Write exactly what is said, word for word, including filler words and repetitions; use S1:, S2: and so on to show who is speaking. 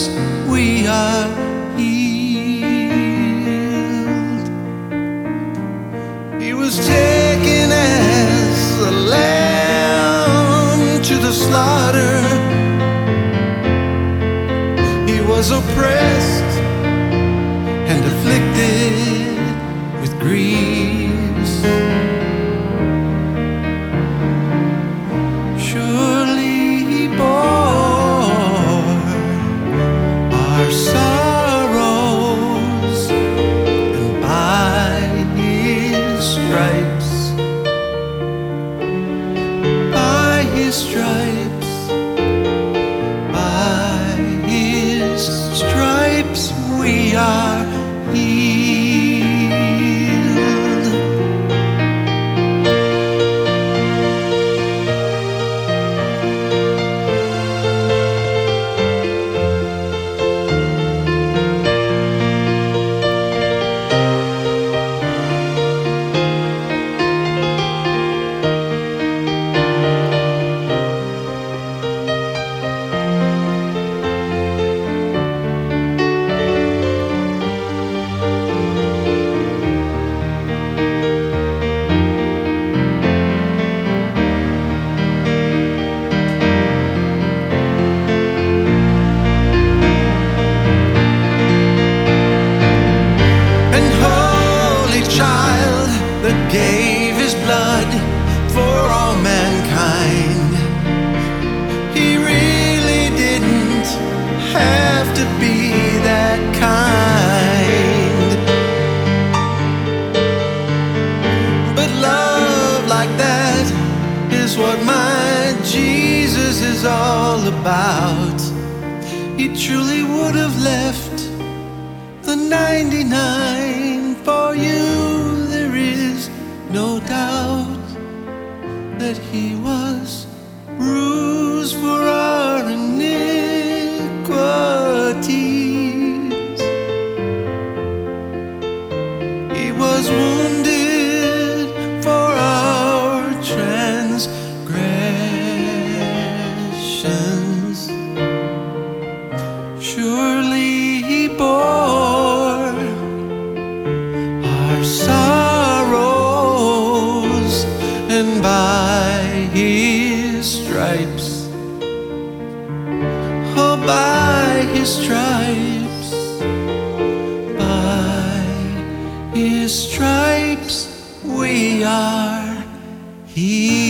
S1: stripes we are healed. He was taken as a lamb to the slaughter. He was oppressed and afflicted with griefs. Surely he bore our sorrows, and by his stripes, by his stripes, by his stripes we are healed. That gave his blood for all mankind. He really didn't have to be that kind, but love like that is what my Jesus is all about. He truly would have left the ninety-nine for you. There is no doubt that he was bruised for our iniquities. He was wounded for our transgressions. Surely he bore our sorrows, and by his stripes, oh, by his stripes, by his stripes we are healed.